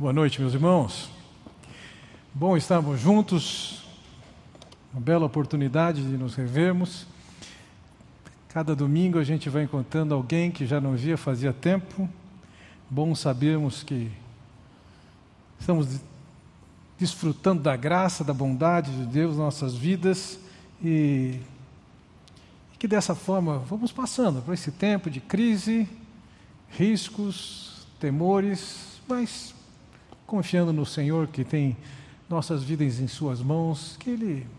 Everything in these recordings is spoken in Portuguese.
Boa noite, meus irmãos. Bom estarmos juntos, uma bela oportunidade de nos revermos. Cada domingo a gente vai encontrando alguém que já não via fazia tempo. Bom sabermos que estamos desfrutando da graça, da bondade de Deus nas nossas vidas e que dessa forma vamos passando por esse tempo de crise, riscos, temores, mas confiando no Senhor que tem nossas vidas em suas mãos, que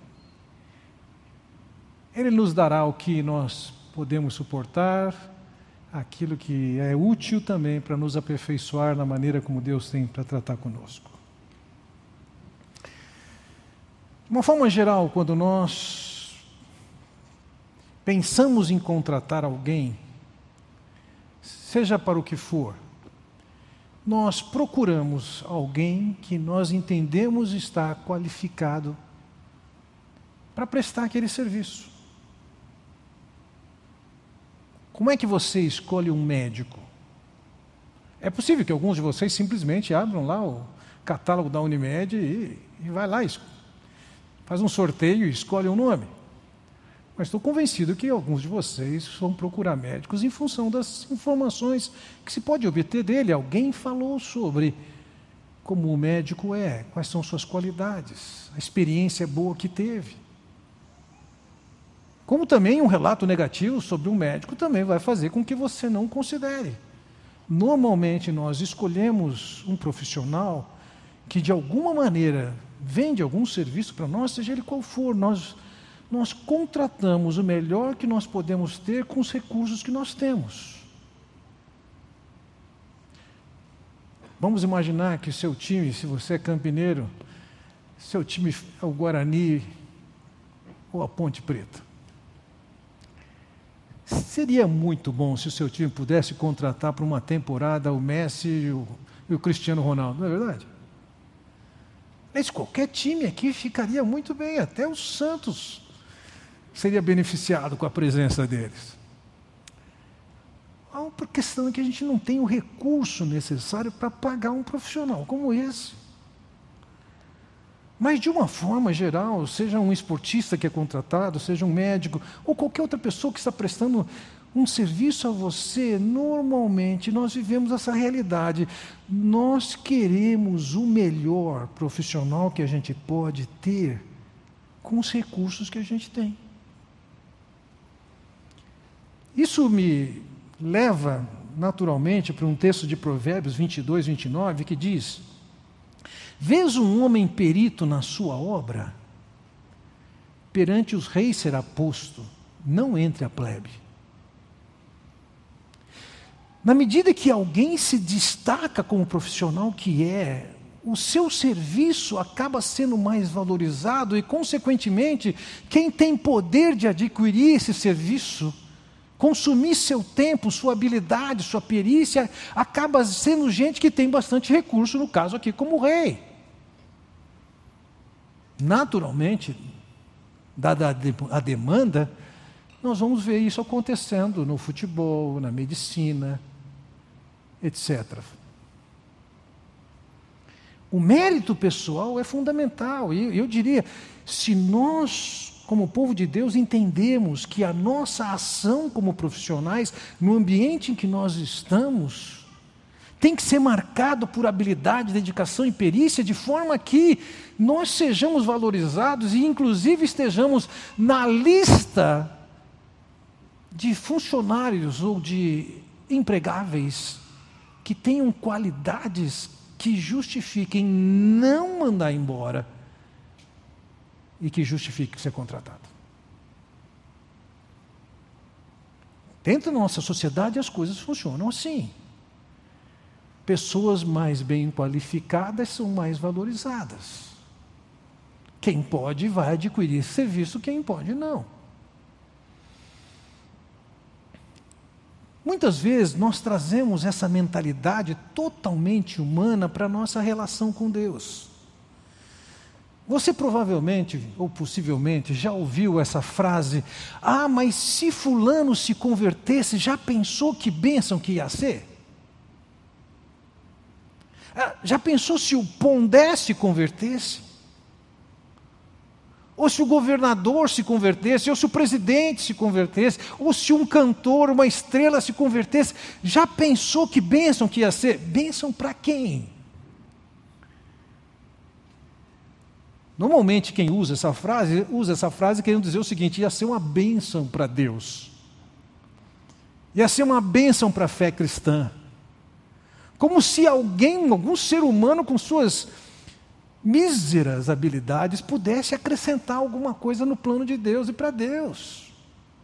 Ele nos dará o que nós podemos suportar, aquilo que é útil também para nos aperfeiçoar na maneira como Deus tem para tratar conosco. De uma forma geral, quando nós pensamos em contratar alguém, seja para o que for, nós procuramos alguém que nós entendemos estar qualificado para prestar aquele serviço. Como é que você escolhe um médico? É possível que alguns de vocês simplesmente abram lá o catálogo da Unimed e vai lá, faz um sorteio e escolhe um nome. Mas estou convencido que alguns de vocês vão procurar médicos em função das informações que se pode obter dele. Alguém falou sobre como o médico é, quais são suas qualidades, a experiência boa que teve. Como também um relato negativo sobre um médico também vai fazer com que você não considere. Normalmente nós escolhemos um profissional que de alguma maneira vende algum serviço para nós, seja ele qual for, nós contratamos o melhor que nós podemos ter com os recursos que nós temos. Vamos imaginar que o seu time, se você é campineiro, seu time é o Guarani ou a Ponte Preta. Seria muito bom se o seu time pudesse contratar para uma temporada o Messi e o Cristiano Ronaldo, não é verdade? Mas qualquer time aqui ficaria muito bem, até o Santos seria beneficiado com a presença deles. Há uma questão que a gente não tem o recurso necessário para pagar um profissional como esse. Mas de uma forma geral, seja um esportista que é contratado, seja um médico, ou qualquer outra pessoa que está prestando um serviço a você, normalmente nós vivemos essa realidade. Nós queremos o melhor profissional que a gente pode ter com os recursos que a gente tem. Isso me leva naturalmente para um texto de Provérbios 22, 29, que diz: vês um homem perito na sua obra, perante os reis será posto, não entre a plebe. Na medida que alguém se destaca como profissional que é, o seu serviço acaba sendo mais valorizado e, consequentemente, quem tem poder de adquirir esse serviço, consumir seu tempo, sua habilidade, sua perícia, acaba sendo gente que tem bastante recurso, no caso aqui como rei. Naturalmente, dada a demanda, nós vamos ver isso acontecendo no futebol, na medicina, etc. O mérito pessoal é fundamental, e eu diria, se nós, como povo de Deus, entendemos que a nossa ação como profissionais, no ambiente em que nós estamos, tem que ser marcado por habilidade, dedicação e perícia, de forma que nós sejamos valorizados e, inclusive, estejamos na lista de funcionários ou de empregáveis que tenham qualidades que justifiquem não mandar embora e que justifique ser contratado. Dentro da nossa sociedade as coisas funcionam assim. Pessoas mais bem qualificadas são mais valorizadas. Quem pode vai adquirir esse serviço, quem pode não. Muitas vezes nós trazemos essa mentalidade totalmente humana para a nossa relação com Deus. Você provavelmente, ou possivelmente, já ouviu essa frase: ah, mas se fulano se convertesse, já pensou que bênção que ia ser? Já pensou se o Pondé se convertesse? Ou se o governador se convertesse, ou se o presidente se convertesse, ou se um cantor, uma estrela se convertesse? Já pensou que bênção que ia ser? Bênção para quem? Normalmente quem usa essa frase querendo dizer o seguinte: ia ser uma bênção para Deus. Ia ser uma bênção para a fé cristã. Como se algum ser humano com suas míseras habilidades pudesse acrescentar alguma coisa no plano de Deus e para Deus.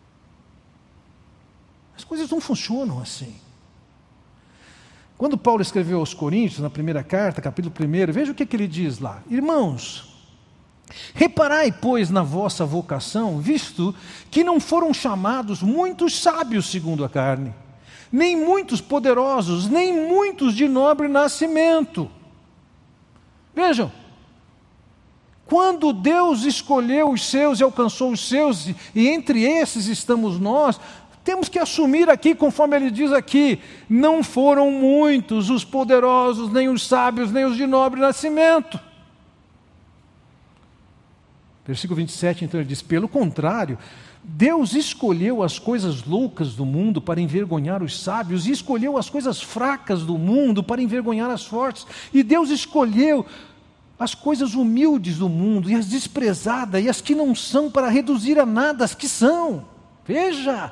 As coisas não funcionam assim. Quando Paulo escreveu aos Coríntios, na primeira carta, capítulo 1, veja o que ele diz lá: irmãos, reparai, pois, na vossa vocação, visto que não foram chamados muitos sábios segundo a carne, nem muitos poderosos, nem muitos de nobre nascimento. Vejam, quando Deus escolheu os seus e alcançou os seus, e entre esses estamos nós, temos que assumir aqui, conforme ele diz aqui, não foram muitos os poderosos, nem os sábios, nem os de nobre nascimento. Versículo 27, então ele diz: pelo contrário, Deus escolheu as coisas loucas do mundo para envergonhar os sábios, e escolheu as coisas fracas do mundo para envergonhar as fortes, e Deus escolheu as coisas humildes do mundo, e as desprezadas, e as que não são, para reduzir a nada as que são. Veja,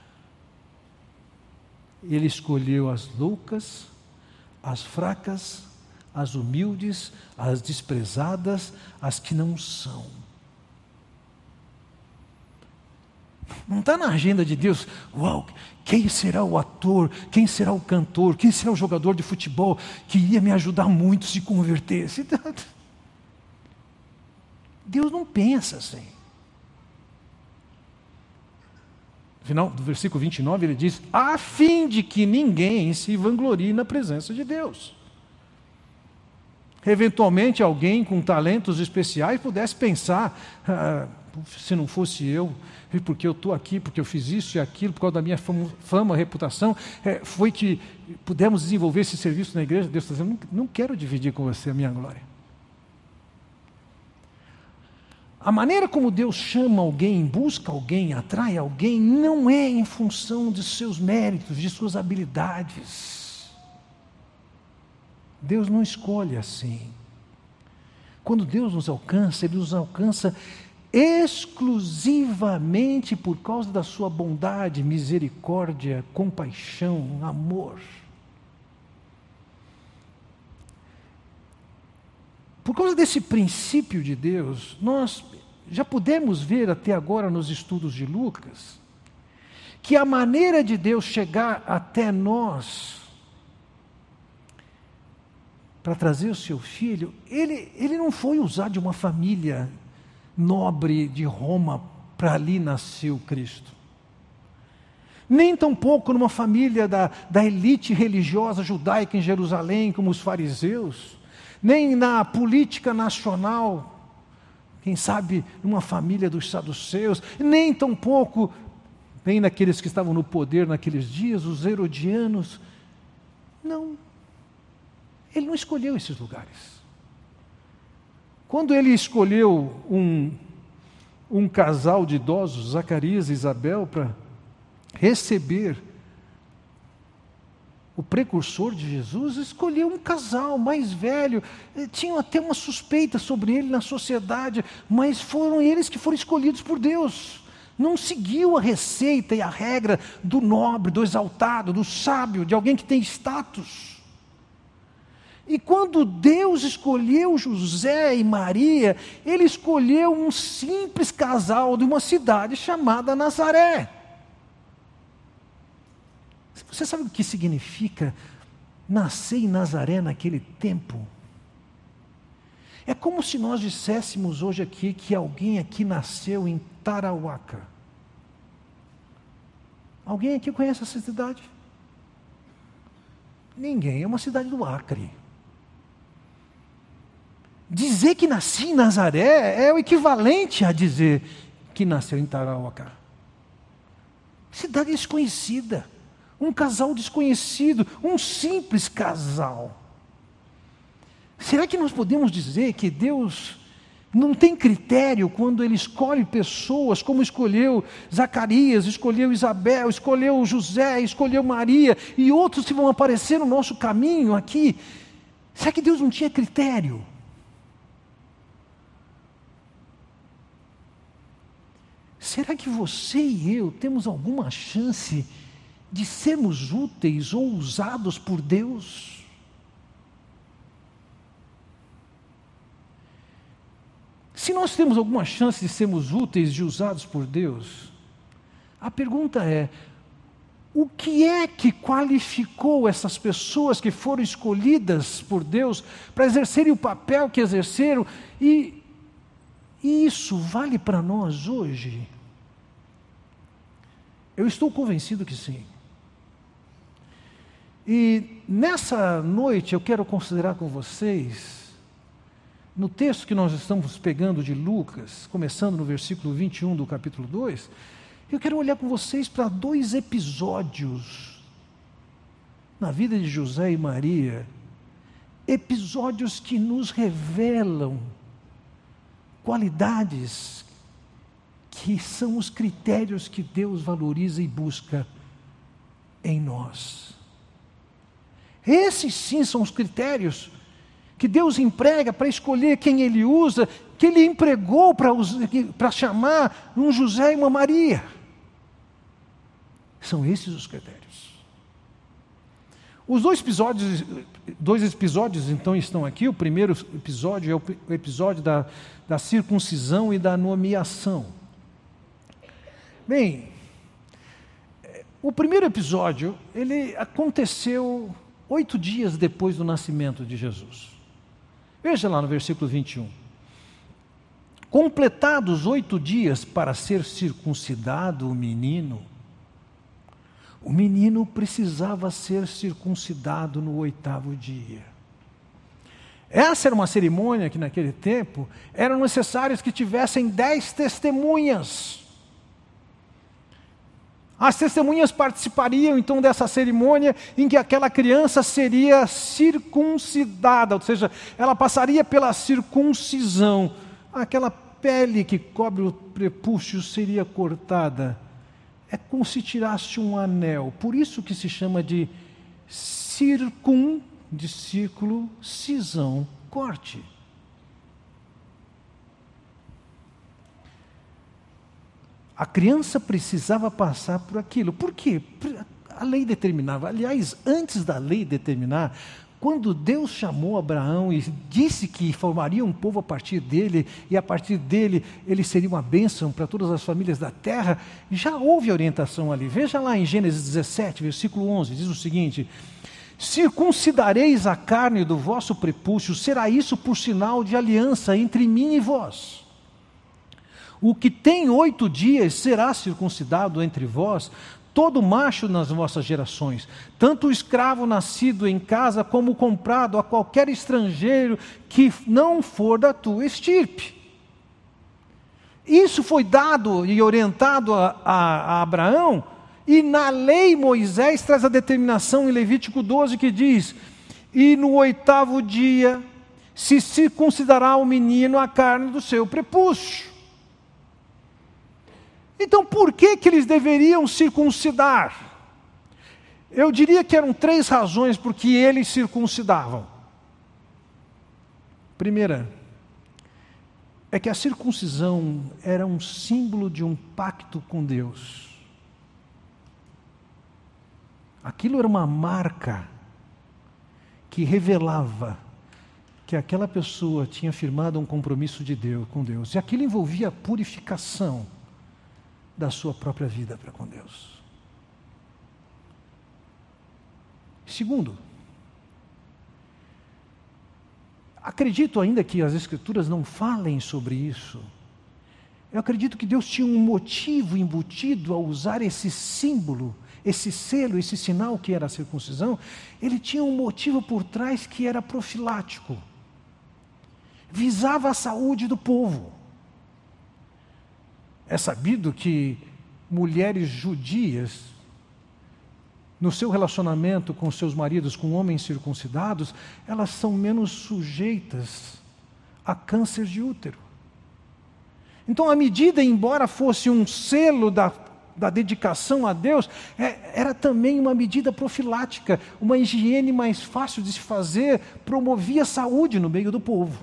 Ele escolheu as loucas, as fracas, as humildes, as desprezadas, as que não são. Não está na agenda de Deus: uau, quem será o ator, quem será o cantor, quem será o jogador de futebol que ia me ajudar muito se convertesse. Deus não pensa assim. No final do versículo 29 ele diz: a fim de que ninguém se vanglorie na presença de Deus. Eventualmente alguém com talentos especiais pudesse pensar: se não fosse eu, porque eu estou aqui, porque eu fiz isso e aquilo, por causa da minha fama, reputação, foi que pudemos desenvolver esse serviço na igreja. Deus está dizendo: não quero dividir com você a minha glória. A maneira como Deus chama alguém, busca alguém, atrai alguém, não é em função de seus méritos, de suas habilidades. Deus não escolhe assim. Quando Deus nos alcança, Ele nos alcança exclusivamente por causa da sua bondade, misericórdia, compaixão, amor. Por causa desse princípio de Deus, nós já pudemos ver até agora nos estudos de Lucas, que a maneira de Deus chegar até nós, para trazer o seu filho, ele não foi usar de uma família nobre de Roma para ali nascer o Cristo. Nem tampouco numa família da elite religiosa judaica em Jerusalém, como os fariseus, nem na política nacional, quem sabe numa família dos saduceus, nem tampouco nem naqueles que estavam no poder naqueles dias, os herodianos. Não, Ele não escolheu esses lugares. Quando Ele escolheu um casal de idosos, Zacarias e Isabel, para receber o precursor de Jesus, escolheu um casal mais velho. Tinham até uma suspeita sobre ele na sociedade, mas foram eles que foram escolhidos por Deus. Não seguiu a receita e a regra do nobre, do exaltado, do sábio, de alguém que tem status. E quando Deus escolheu José e Maria, Ele escolheu um simples casal de uma cidade chamada Nazaré. Você sabe o que significa nascer em Nazaré naquele tempo? É como se nós disséssemos hoje aqui que alguém aqui nasceu em Tarauaca. Alguém aqui conhece essa cidade? Ninguém, é uma cidade do Acre. Dizer que nasci em Nazaré é o equivalente a dizer que nasceu em Tarauacá. Cidade desconhecida, um casal desconhecido, um simples casal. Será que nós podemos dizer que Deus não tem critério quando Ele escolhe pessoas, como escolheu Zacarias, escolheu Isabel, escolheu José, escolheu Maria e outros que vão aparecer no nosso caminho aqui? Será que Deus não tinha critério? Será que você e eu temos alguma chance de sermos úteis ou usados por Deus? Se nós temos alguma chance de sermos úteis e usados por Deus, a pergunta é: o que é que qualificou essas pessoas que foram escolhidas por Deus para exercerem o papel que exerceram? E isso vale para nós hoje? Eu estou convencido que sim. E nessa noite eu quero considerar com vocês, no texto que nós estamos pegando de Lucas, começando no versículo 21 do capítulo 2, eu quero olhar com vocês para 2 episódios na vida de José e Maria, episódios que nos revelam qualidades que são os critérios que Deus valoriza e busca em nós. Esses sim são os critérios que Deus emprega para escolher quem Ele usa, que Ele empregou para chamar um José e uma Maria. São esses os critérios. Os dois episódios então estão aqui. O primeiro episódio é o episódio da circuncisão e da nomeação. Bem, o primeiro episódio, ele aconteceu 8 dias depois do nascimento de Jesus. Veja lá no versículo 21. Completados 8 dias para ser circuncidado o menino precisava ser circuncidado no 8º dia. Essa era uma cerimônia que naquele tempo eram necessários que tivessem 10 testemunhas. As testemunhas participariam então dessa cerimônia em que aquela criança seria circuncidada, ou seja, ela passaria pela circuncisão. Aquela pele que cobre o prepúcio seria cortada. É como se tirasse um anel. Por isso que se chama de de círculo, cisão, corte. A criança precisava passar por aquilo. Por quê? A lei determinava. Aliás, antes da lei determinar, quando Deus chamou Abraão e disse que formaria um povo a partir dele, e a partir dele ele seria uma bênção para todas as famílias da terra, já houve orientação ali. Veja lá em Gênesis 17, versículo 11, diz o seguinte: circuncidareis a carne do vosso prepúcio, será isso por sinal de aliança entre mim e vós. O que tem 8 dias será circuncidado entre vós, todo macho nas vossas gerações, tanto o escravo nascido em casa como o comprado a qualquer estrangeiro que não for da tua estirpe. Isso foi dado e orientado a Abraão, e na lei Moisés traz a determinação em Levítico 12 que diz: e no 8º dia se circuncidará o menino a carne do seu prepúcio. Então, por que eles deveriam circuncidar? Eu diria que eram 3 razões por que eles circuncidavam. Primeira, é que a circuncisão era um símbolo de um pacto com Deus. Aquilo era uma marca que revelava que aquela pessoa tinha firmado um compromisso com Deus. E aquilo envolvia a purificação da sua própria vida para com Deus. Segundo, acredito ainda que as Escrituras não falem sobre isso. Eu acredito que Deus tinha um motivo embutido a usar esse símbolo, esse selo, esse sinal que era a circuncisão. Ele tinha um motivo por trás que era profilático. Visava a saúde do povo. É sabido que mulheres judias no seu relacionamento com seus maridos, com homens circuncidados, elas são menos sujeitas a câncer de útero. Então a medida, embora fosse um selo da dedicação a Deus, era também uma medida profilática, uma higiene mais fácil de se fazer, promovia saúde no meio do povo.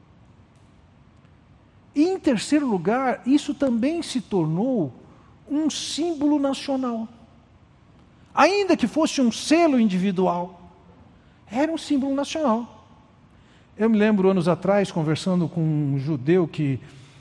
E em terceiro lugar, isso também se tornou um símbolo nacional. Ainda que fosse um selo individual, era um símbolo nacional. Eu me lembro anos atrás, conversando com um judeu que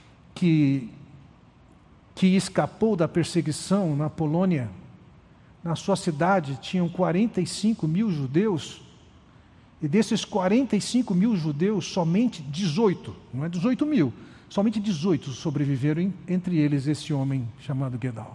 escapou da perseguição na Polônia. Na sua cidade tinham 45 mil judeus, e desses 45 mil judeus, somente 18, não é 18 mil, somente 18 sobreviveram, entre eles esse homem chamado Gedal.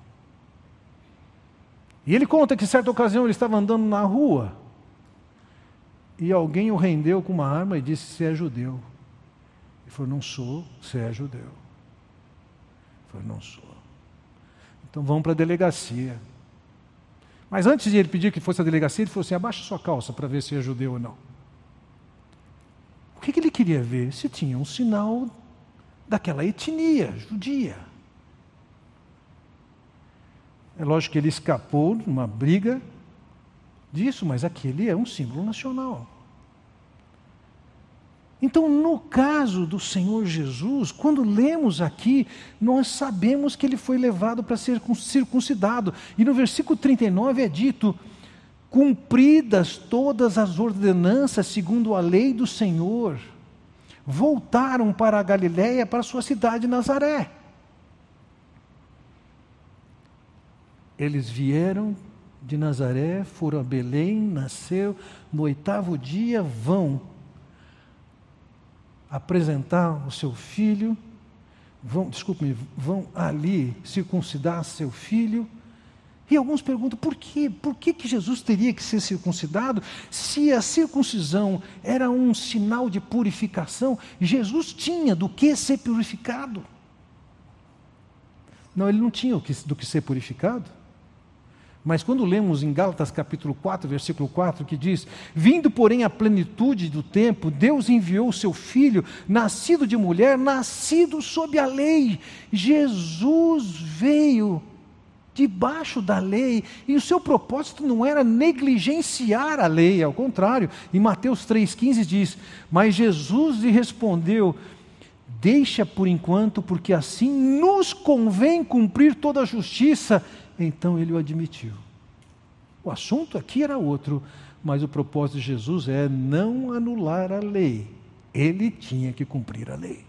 E ele conta que, em certa ocasião, ele estava andando na rua e alguém o rendeu com uma arma e disse: "Você é judeu?" Ele falou: "Não sou." "Você é judeu?" Ele falou: "Não sou." "Então vamos para a delegacia." Mas antes de ele pedir que fosse a delegacia, ele falou assim: "Abaixa sua calça para ver se é judeu ou não." O que ele queria ver? Se tinha um sinal daquela etnia judia. É lógico que ele escapou de uma briga disso, mas aquele é um símbolo nacional. Então, no caso do Senhor Jesus, quando lemos aqui, nós sabemos que ele foi levado para ser circuncidado. E no versículo 39 é dito: cumpridas todas as ordenanças segundo a lei do Senhor, voltaram para a Galiléia, para a sua cidade Nazaré. Eles vieram de Nazaré, foram a Belém, nasceu, no 8º dia vão apresentar o seu filho, vão ali circuncidar seu filho. E alguns perguntam: por quê? Por que Jesus teria que ser circuncidado? Se a circuncisão era um sinal de purificação, Jesus tinha do que ser purificado. Não, ele não tinha do que ser purificado. Mas quando lemos em Gálatas capítulo 4, versículo 4, que diz: vindo porém a plenitude do tempo, Deus enviou o seu Filho, nascido de mulher, nascido sob a lei. Jesus veio debaixo da lei, e o seu propósito não era negligenciar a lei, ao contrário. Em Mateus 3,15 diz: mas Jesus lhe respondeu: deixa por enquanto, porque assim nos convém cumprir toda a justiça. Então ele o admitiu. O assunto aqui era outro, mas o propósito de Jesus é não anular a lei. Ele tinha que cumprir a lei.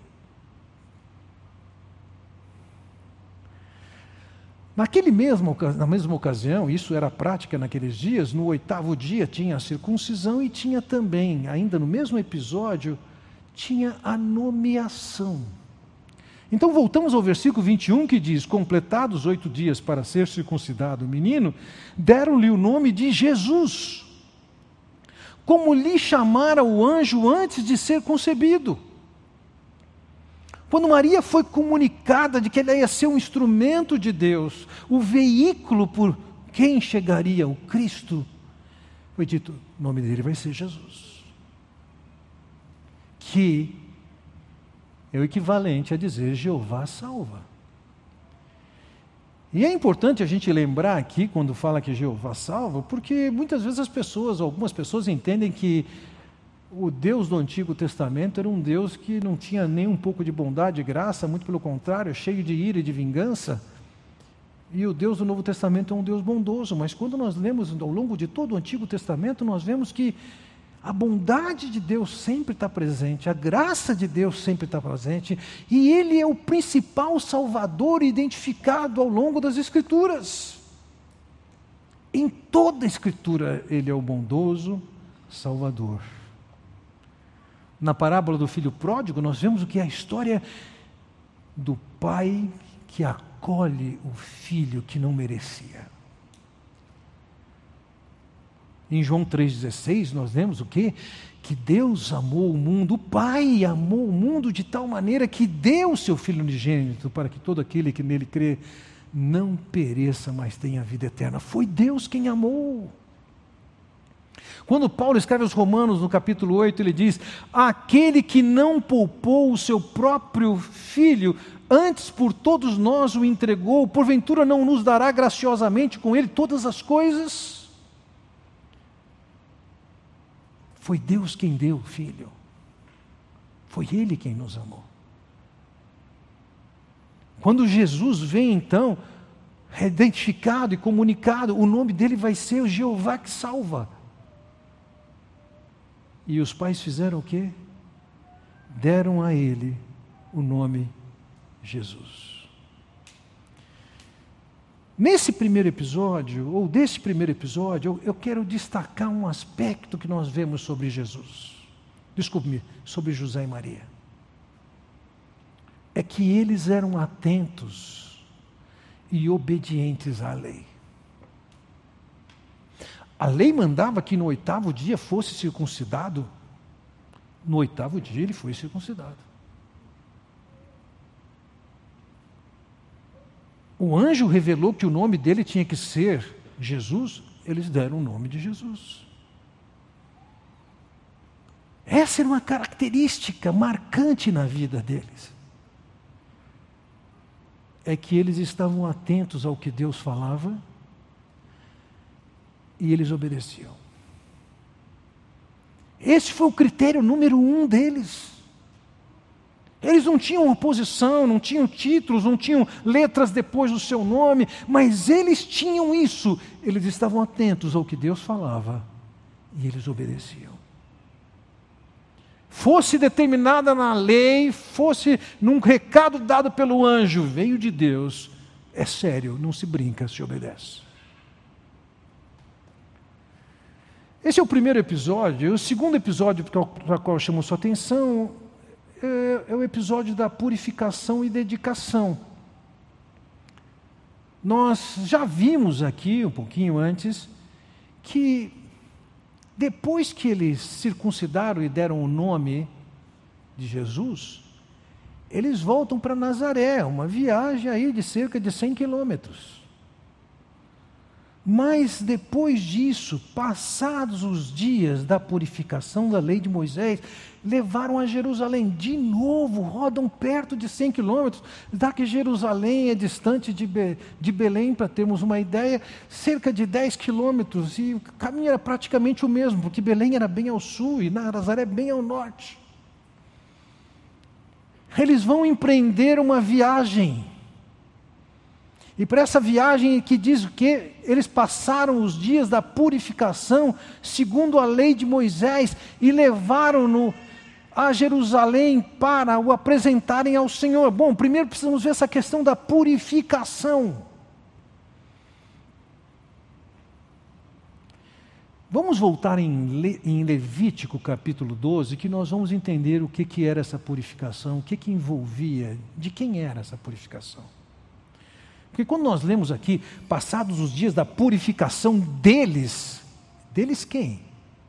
Na mesma ocasião, isso era prática naqueles dias, no 8º dia tinha a circuncisão e tinha também, ainda no mesmo episódio, tinha a nomeação. Então voltamos ao versículo 21 que diz: completados 8 dias para ser circuncidado o menino, deram-lhe o nome de Jesus, como lhe chamara o anjo antes de ser concebido. Quando Maria foi comunicada de que ela ia ser um instrumento de Deus, o veículo por quem chegaria o Cristo, foi dito: o nome dele vai ser Jesus, que é o equivalente a dizer Jeová salva. E é importante a gente lembrar aqui, quando fala que Jeová salva, porque muitas vezes algumas pessoas entendem que o Deus do Antigo Testamento era um Deus que não tinha nem um pouco de bondade e graça, muito pelo contrário, cheio de ira e de vingança. E o Deus do Novo Testamento é um Deus bondoso, mas quando nós lemos ao longo de todo o Antigo Testamento, nós vemos que a bondade de Deus sempre está presente, a graça de Deus sempre está presente, e Ele é o principal Salvador identificado ao longo das Escrituras. Em toda a Escritura, Ele é o bondoso Salvador. Na parábola do filho pródigo, nós vemos o que é a história do pai que acolhe o filho que não merecia. Em João 3,16 nós vemos o quê? Que Deus amou o mundo, o Pai amou o mundo de tal maneira que deu o seu Filho unigênito, para que todo aquele que nele crê não pereça, mas tenha vida eterna. Foi Deus quem amou. Quando Paulo escreve aos Romanos, no capítulo 8, ele diz: aquele que não poupou o seu próprio filho, antes por todos nós o entregou, porventura não nos dará graciosamente com ele todas as coisas? Foi Deus quem deu o filho. Foi Ele quem nos amou. Quando Jesus vem, então, identificado e comunicado, o nome dele vai ser o Jeová que salva. E os pais fizeram o quê? Deram a ele o nome Jesus. Nesse primeiro episódio, ou desse primeiro episódio, eu quero destacar um aspecto que nós vemos sobre Jesus. Desculpe-me, sobre José e Maria. É que eles eram atentos e obedientes à lei. A lei mandava que no 8º dia fosse circuncidado. No 8º dia ele foi circuncidado. O anjo revelou que o nome dele tinha que ser Jesus, eles deram o nome de Jesus. Essa era uma característica marcante na vida deles. É que eles estavam atentos ao que Deus falava e eles obedeciam. Esse foi o critério número 1 deles. Eles não tinham oposição, não tinham títulos, não tinham letras depois do seu nome, mas eles tinham isso. Eles estavam atentos ao que Deus falava e eles obedeciam. Fosse determinada na lei, fosse num recado dado pelo anjo, veio de Deus, é sério, não se brinca, se obedece. Esse é o primeiro episódio. O segundo episódio para o qual eu chamo sua atenção é o episódio da purificação e dedicação. Nós já vimos aqui, um pouquinho antes, que depois que eles circuncidaram e deram o nome de Jesus, eles voltam para Nazaré, uma viagem aí de cerca de 100 quilômetros. Mas depois disso, passados os dias da purificação da lei de Moisés, levaram a Jerusalém. De novo, rodam perto de 100 quilômetros, dá que Jerusalém é distante de Belém, para termos uma ideia, cerca de 10 quilômetros, e o caminho era praticamente o mesmo, porque Belém era bem ao sul e Nazaré bem ao norte. Eles vão empreender uma viagem. E para essa viagem que diz o quê? Eles passaram os dias da purificação, segundo a lei de Moisés, e levaram-no a Jerusalém para o apresentarem ao Senhor. Bom, primeiro precisamos ver essa questão da purificação. Vamos voltar em Levítico capítulo 12, que nós vamos entender o que era essa purificação, o que envolvia, de quem era essa purificação. Porque quando nós lemos aqui, passados os dias da purificação deles quem?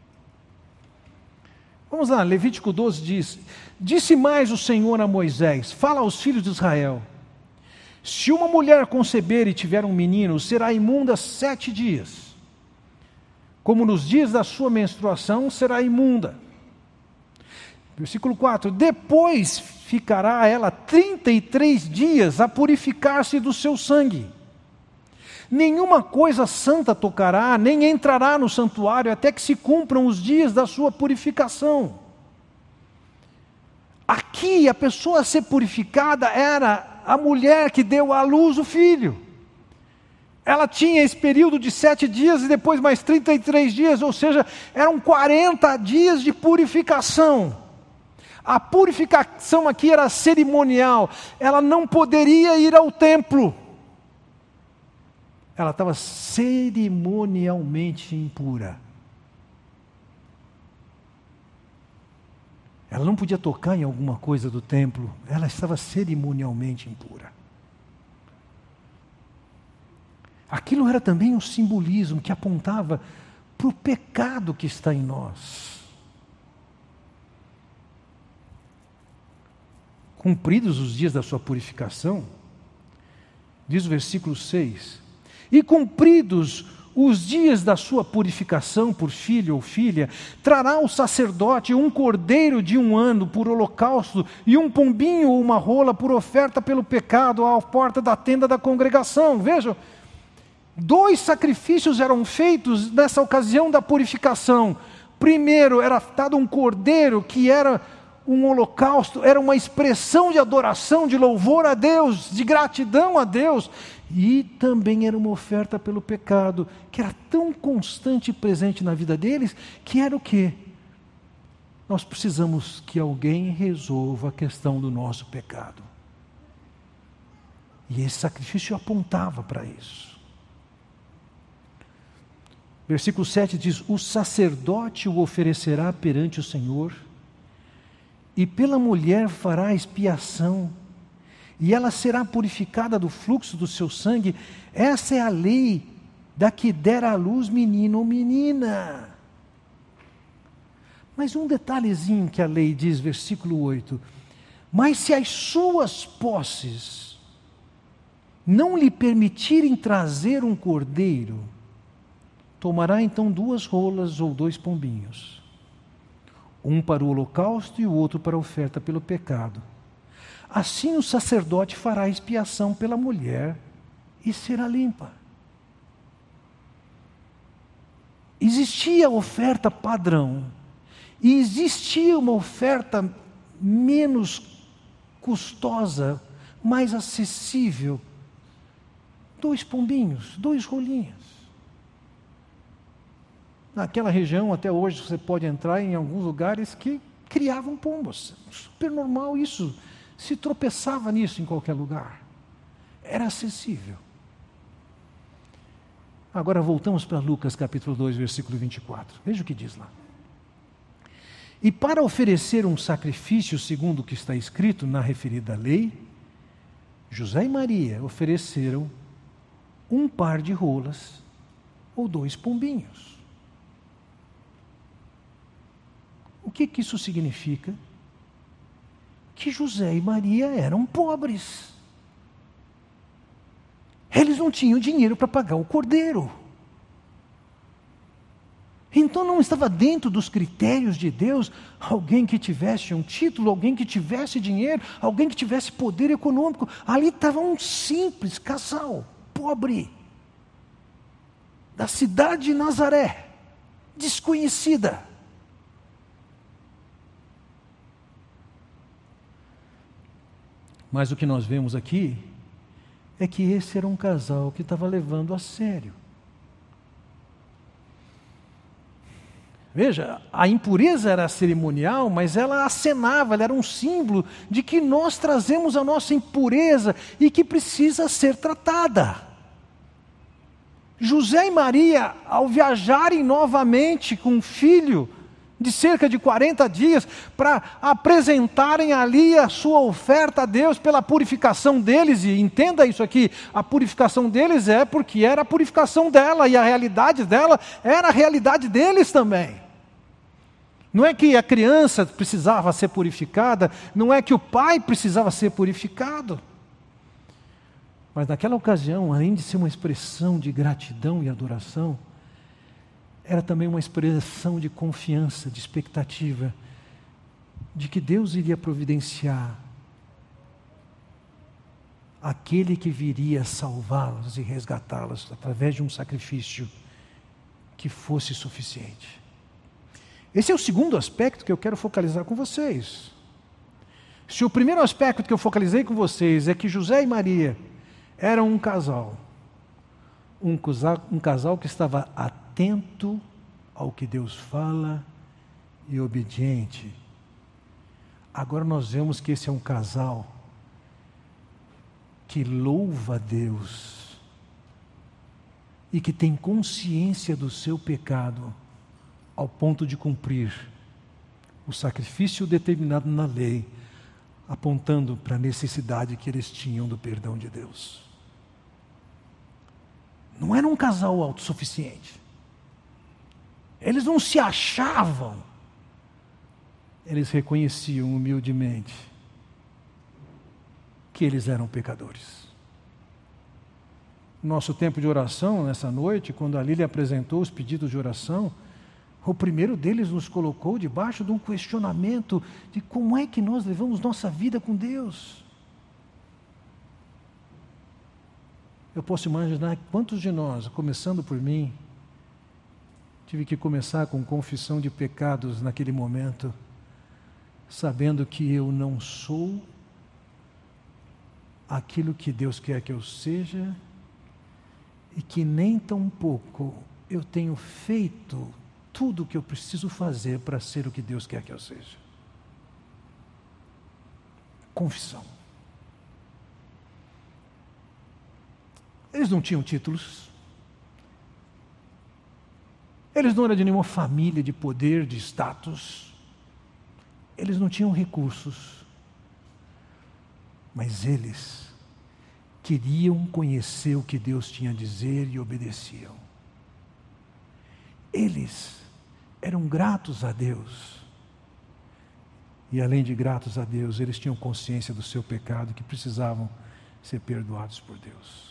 Vamos lá, Levítico 12 diz: disse mais o Senhor a Moisés, fala aos filhos de Israel, se uma mulher conceber e tiver um menino, será imunda 7 dias, como nos dias da sua menstruação será imunda. Versículo 4, depois ficará ela 33 dias a purificar-se do seu sangue. Nenhuma coisa santa tocará, nem entrará no santuário, até que se cumpram os dias da sua purificação. Aqui a pessoa a ser purificada era a mulher que deu à luz o filho. Ela tinha esse período de 7 dias e depois mais 33 dias, ou seja, eram 40 dias de purificação. A purificação aqui era cerimonial, ela não poderia ir ao templo. Ela estava cerimonialmente impura. Ela não podia tocar em alguma coisa do templo, ela estava cerimonialmente impura. Aquilo era também um simbolismo que apontava para o pecado que está em nós. Cumpridos os dias da sua purificação, diz o versículo 6, e cumpridos os dias da sua purificação por filho ou filha, trará o sacerdote um cordeiro de 1 ano por holocausto e um pombinho ou uma rola por oferta pelo pecado à porta da tenda da congregação. Vejam, 2 sacrifícios eram feitos nessa ocasião da purificação. Primeiro era dado um cordeiro que era um holocausto, era uma expressão de adoração, de louvor a Deus, de gratidão a Deus. E também era uma oferta pelo pecado, que era tão constante e presente na vida deles, que era o quê? Nós precisamos que alguém resolva a questão do nosso pecado. E esse sacrifício apontava para isso. Versículo 7 diz: o sacerdote o oferecerá perante o Senhor, e pela mulher fará expiação, e ela será purificada do fluxo do seu sangue. Essa é a lei da que der à luz menino ou menina. Mas um detalhezinho que a lei diz, versículo 8: mas se as suas posses não lhe permitirem trazer um cordeiro, tomará então 2 rolas ou 2 pombinhos, um para o holocausto e o outro para a oferta pelo pecado. Assim o sacerdote fará expiação pela mulher e será limpa. Existia a oferta padrão e existia uma oferta menos custosa, mais acessível. 2 pombinhos, 2 rolinhos. Naquela região, até hoje, você pode entrar em alguns lugares que criavam pombos. Super normal isso. Se tropeçava nisso em qualquer lugar. Era acessível. Agora voltamos para Lucas capítulo 2, versículo 24. Veja o que diz lá. E para oferecer um sacrifício segundo o que está escrito na referida lei, José e Maria ofereceram 1 par de rolas ou 2 pombinhos. O que isso significa? Que José e Maria eram pobres. Eles não tinham dinheiro para pagar o cordeiro. Então não estava dentro dos critérios de Deus alguém que tivesse um título, alguém que tivesse dinheiro, alguém que tivesse poder econômico. Ali estava um simples casal, pobre, da cidade de Nazaré, desconhecida. Mas o que nós vemos aqui é que esse era um casal que estava levando a sério. Veja, a impureza era cerimonial, mas ela acenava, ela era um símbolo de que nós trazemos a nossa impureza e que precisa ser tratada. José e Maria, ao viajarem novamente com um filho de cerca de 40 dias, para apresentarem ali a sua oferta a Deus pela purificação deles, e entenda isso aqui, a purificação deles é porque era a purificação dela, e a realidade dela era a realidade deles também. Não é que a criança precisava ser purificada, não é que o pai precisava ser purificado, mas naquela ocasião, além de ser uma expressão de gratidão e adoração, era também uma expressão de confiança, de expectativa, de que Deus iria providenciar aquele que viria salvá-los e resgatá-los através de um sacrifício que fosse suficiente. Esse é o segundo aspecto que eu quero focalizar com vocês. Se o primeiro aspecto que eu focalizei com vocês é que José e Maria eram um casal que estava atento ao que Deus fala e obediente. Agora nós vemos que esse é um casal que louva a Deus e que tem consciência do seu pecado ao ponto de cumprir o sacrifício determinado na lei, apontando para a necessidade que eles tinham do perdão de Deus. Não era um casal autossuficiente. Eles não se achavam. Eles reconheciam humildemente que eles eram pecadores. nosso tempo de oração nessa noite, quando a Lília apresentou os pedidos de oração, o primeiro deles nos colocou debaixo de um questionamento de como é que nós levamos nossa vida com Deus. Eu posso imaginar quantos de nós, começando por mim, tive que começar com confissão de pecados naquele momento, sabendo que eu não sou aquilo que Deus quer que eu seja e que nem tampouco eu tenho feito tudo o que eu preciso fazer para ser o que Deus quer que eu seja. Confissão. Eles não tinham títulos. Eles não eram de nenhuma família de poder, de status. Eles não tinham recursos. Mas eles queriam conhecer o que Deus tinha a dizer e obedeciam. Eles eram gratos a Deus. E além de gratos a Deus, eles tinham consciência do seu pecado, que precisavam ser perdoados por Deus.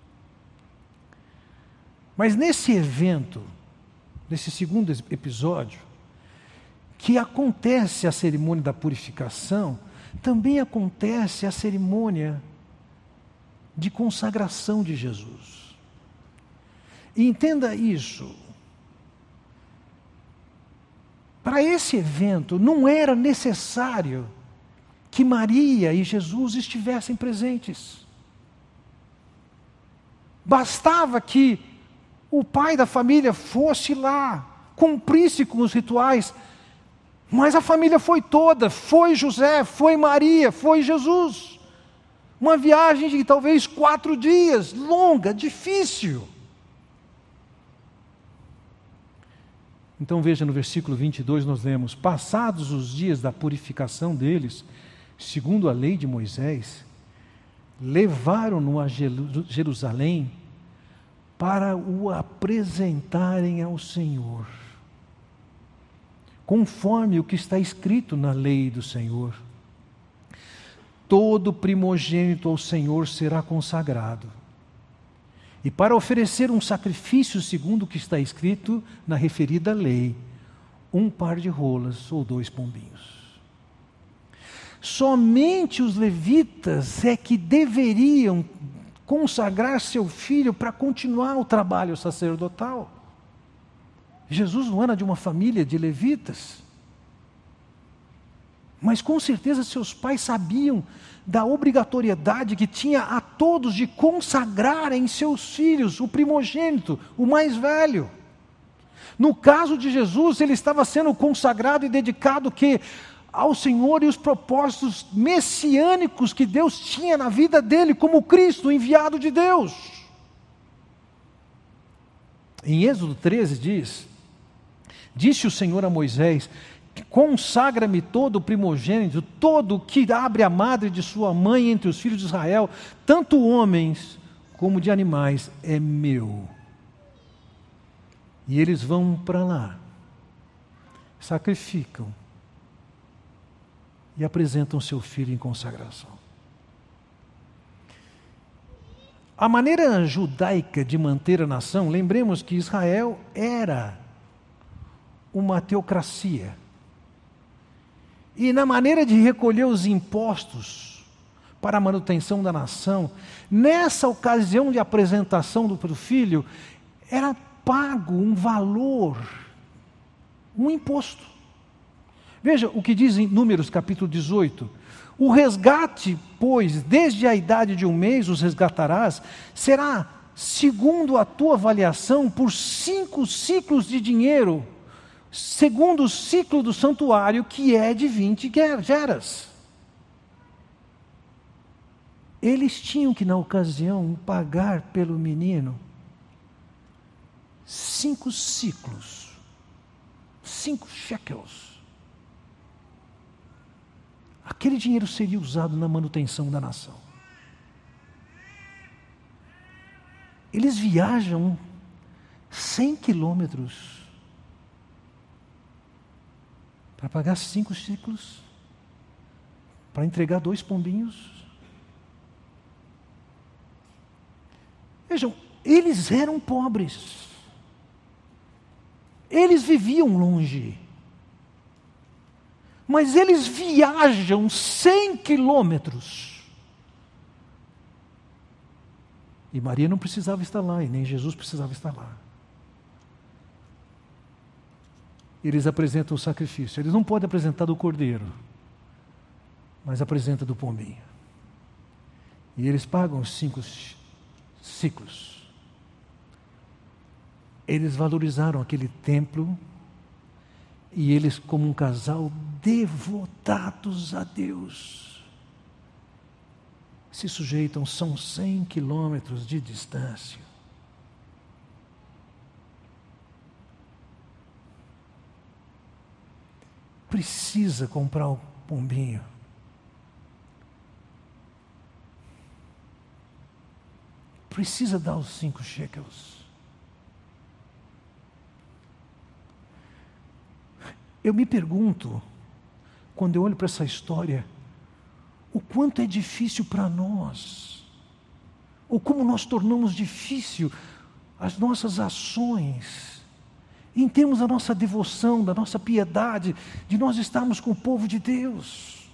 Mas nesse evento, nesse segundo episódio, que acontece a cerimônia da purificação, também acontece a cerimônia de consagração de Jesus. E entenda isso. Para esse evento, não era necessário que Maria e Jesus estivessem presentes. Bastava que o pai da família fosse lá, cumprisse com os rituais, mas a família foi toda, foi José, foi Maria, foi Jesus. Uma viagem de talvez 4 dias, longa, difícil. Então veja, no versículo 22 nós lemos: passados os dias da purificação deles, segundo a lei de Moisés, levaram-no a Jerusalém para o apresentarem ao Senhor, conforme o que está escrito na lei do Senhor. Todo primogênito ao Senhor será consagrado. E para oferecer um sacrifício segundo o que está escrito na referida lei, 1 par de rolas ou 2 pombinhos. Somente os levitas é que deveriam consagrar seu filho para continuar o trabalho sacerdotal. Jesus não era de uma família de levitas, mas com certeza seus pais sabiam da obrigatoriedade que tinha a todos de consagrarem seus filhos, o primogênito, o mais velho. No caso de Jesus, ele estava sendo consagrado e dedicado ao Senhor e os propósitos messiânicos que Deus tinha na vida dele, como Cristo, o enviado de Deus. Em Êxodo 13 diz: disse o Senhor a Moisés: consagra-me todo o primogênito, todo o que abre a madre de sua mãe entre os filhos de Israel, tanto homens como de animais, é meu. E eles vão para lá, sacrificam e apresentam seu filho em consagração. A maneira judaica de manter a nação, lembremos que Israel era uma teocracia. E na maneira de recolher os impostos para a manutenção da nação, nessa ocasião de apresentação do filho, era pago um valor, um imposto. Veja o que diz em Números capítulo 18. O resgate, pois, desde a idade de 1 mês os resgatarás, será, segundo a tua avaliação, por 5 ciclos de dinheiro, segundo o ciclo do santuário, que é de 20 geras. Eles tinham que, na ocasião, pagar pelo menino 5 ciclos, 5 shekels. Aquele dinheiro seria usado na manutenção da nação. Eles viajam 100 quilômetros para pagar 5 ciclos, para entregar 2 pombinhos. Vejam, eles eram pobres. Eles viviam longe. Mas eles viajam 100 quilômetros. E Maria não precisava estar lá, e nem Jesus precisava estar lá. Eles apresentam o sacrifício. Eles não podem apresentar do cordeiro, mas apresenta do pombinho. E eles pagam os 5 ciclos. Eles valorizaram aquele templo, e eles, como um casal devotados a Deus, se sujeitam, são 100 quilômetros de distância. Precisa comprar o pombinho. Precisa dar os 5 shekels. Eu me pergunto, quando eu olho para essa história, o quanto é difícil para nós, ou como nós tornamos difícil as nossas ações, em termos da nossa devoção, da nossa piedade, de nós estarmos com o povo de Deus.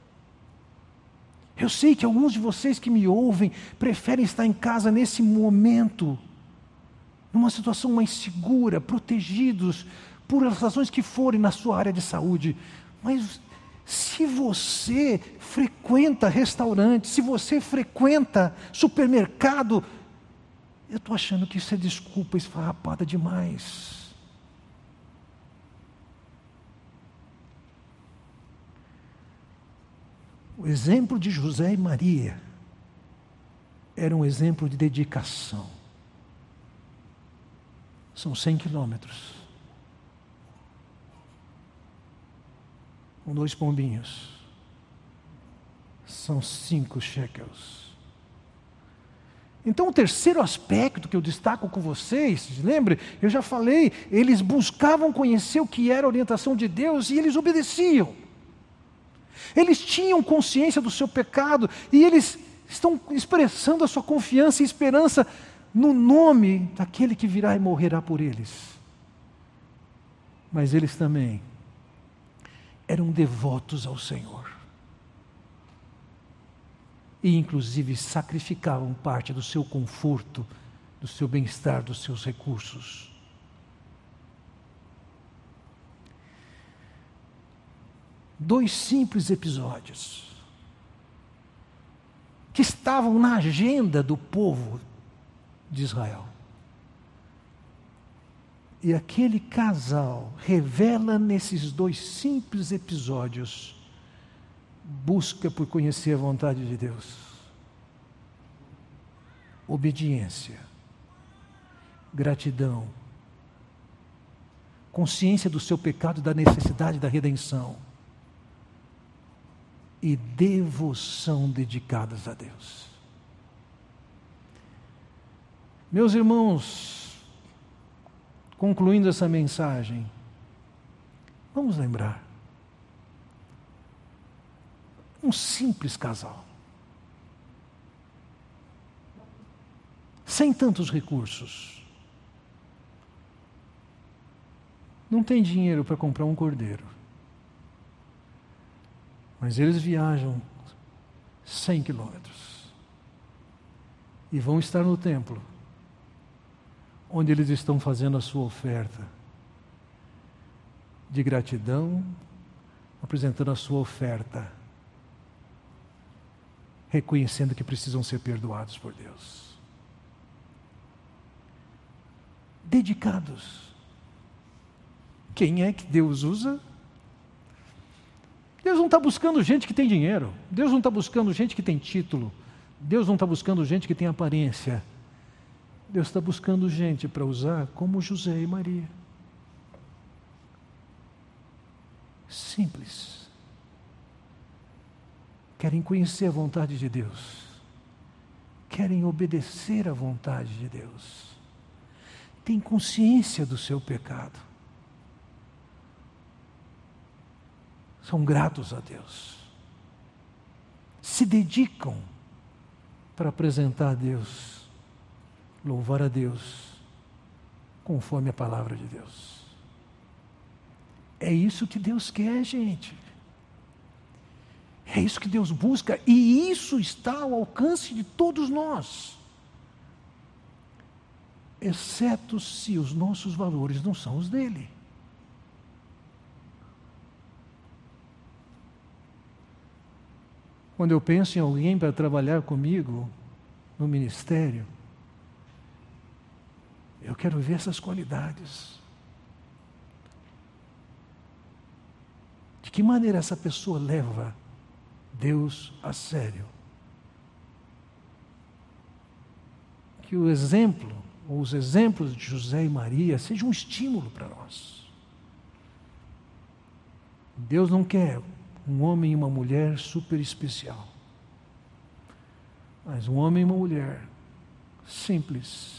Eu sei que alguns de vocês que me ouvem preferem estar em casa nesse momento, numa situação mais segura, protegidos, por as razões que forem na sua área de saúde. Mas se você frequenta restaurante, se você frequenta supermercado, eu estou achando que isso é desculpa esfarrapada demais. O exemplo de José e Maria era um exemplo de dedicação. São 100 quilômetros. Com 2 pombinhos. São 5 shekels. Então, o terceiro aspecto que eu destaco com vocês, lembre, eu já falei, eles buscavam conhecer o que era a orientação de Deus e eles obedeciam. Eles tinham consciência do seu pecado e eles estão expressando a sua confiança e esperança no nome daquele que virá e morrerá por eles. Mas eles também eram devotos ao Senhor. E inclusive sacrificavam parte do seu conforto, do seu bem-estar, dos seus recursos. Dois simples episódios que estavam na agenda do povo de Israel. E aquele casal revela nesses 2 simples episódios busca por conhecer a vontade de Deus. Obediência, gratidão, consciência do seu pecado, da necessidade da redenção e devoção dedicadas a Deus. Meus irmãos, concluindo essa mensagem, vamos lembrar, um simples casal, sem tantos recursos, não tem dinheiro para comprar um cordeiro, mas eles viajam 100 quilômetros e vão estar no templo, onde eles estão fazendo a sua oferta de gratidão, apresentando a sua oferta, reconhecendo que precisam ser perdoados por Deus. Dedicados. Quem é que Deus usa? Deus não está buscando gente que tem dinheiro. Deus não está buscando gente que tem título. Deus não está buscando gente que tem aparência. Deus está buscando gente para usar como José e Maria. Simples. Querem conhecer a vontade de Deus. Querem obedecer à vontade de Deus. Têm consciência do seu pecado. São gratos a Deus. Se dedicam para apresentar a Deus louvar a Deus conforme a palavra de Deus. É isso que Deus quer, gente. É isso que Deus busca, e isso está ao alcance de todos nós. Exceto se os nossos valores não são os dele. Quando eu penso em alguém para trabalhar comigo no ministério, eu quero ver essas qualidades. De que maneira essa pessoa leva Deus a sério? Que o exemplo, ou os exemplos de José e Maria, sejam um estímulo para nós. Deus não quer um homem e uma mulher super especial, mas um homem e uma mulher simples,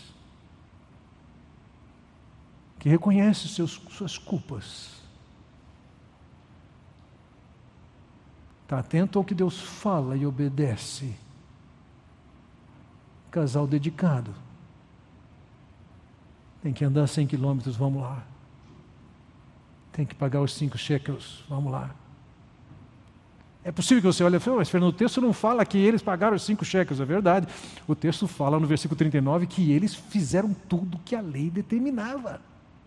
que reconhece suas culpas, está atento ao que Deus fala e obedece. Casal dedicado. Tem que andar 100 quilômetros, vamos lá. Tem que pagar os 5 shekels, vamos lá. É possível que você olhe e fale, mas Fernando, o texto não fala que eles pagaram os 5 shekels, é verdade. O texto fala no versículo 39 que eles fizeram tudo que a lei determinava.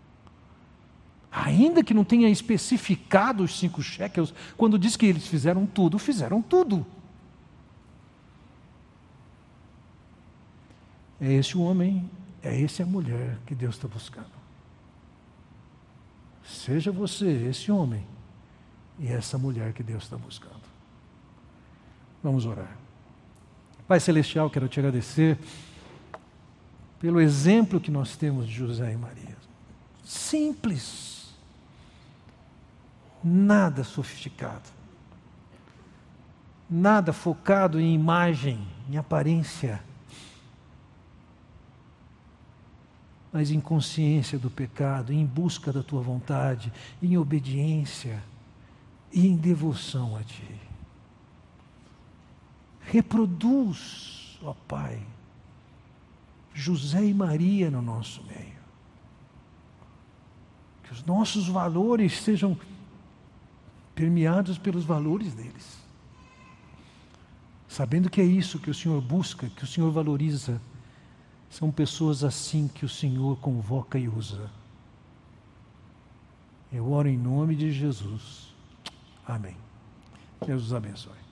Ainda que não tenha especificado os 5 shekels, quando diz que eles fizeram tudo, fizeram tudo. É esse o homem, é essa a mulher que Deus está buscando. Seja você esse homem e essa mulher que Deus está buscando. Vamos orar. Pai Celestial, quero te agradecer pelo exemplo que nós temos de José e Maria. Simples, nada sofisticado, nada focado em imagem, em aparência, mas em consciência do pecado, em busca da tua vontade, em obediência e em devoção a ti. Reproduz, ó Pai, José e Maria no nosso meio. Que os nossos valores sejam permeados pelos valores deles. Sabendo que é isso que o Senhor busca, que o Senhor valoriza. São pessoas assim que o Senhor convoca e usa. Eu oro em nome de Jesus. Amém. Deus os abençoe.